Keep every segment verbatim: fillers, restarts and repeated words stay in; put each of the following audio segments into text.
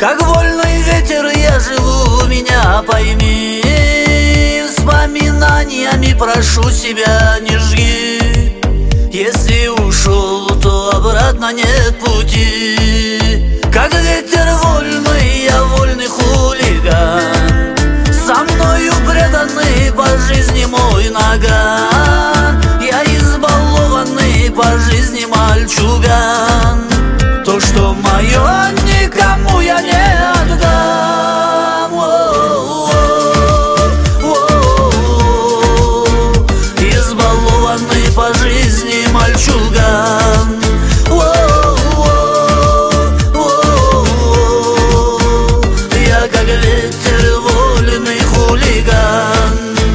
Как вольный ветер я живу, меня пойми. Воспоминаниями прошу себя не жги. Если ушел, то обратно нет пути. Как ветер вольный, я вольный хулиган. Со мною преданный по жизни мой наган. Я избалованный по жизни мальчуган. То, что мое, никому я не отдам. О-о-о-о-о. Избалованный по жизни мальчуган. О-о-о-о-о. Я как ветер вольный хулиган.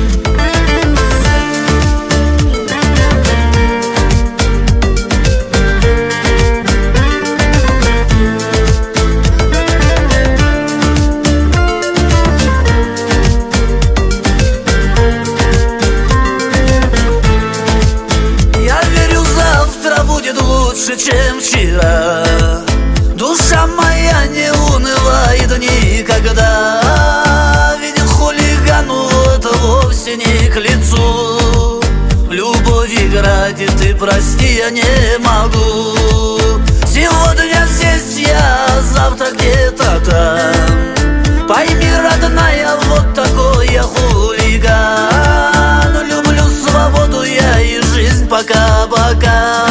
Лучше, чем вчера. Душа моя не унывает никогда. Ведь хулигану это вовсе не к лицу. В любовь играть и ты прости я не могу. Сегодня здесь я, завтра где-то там. Пойми, родная, вот такой я хулиган. Люблю свободу я и жизнь пока-пока.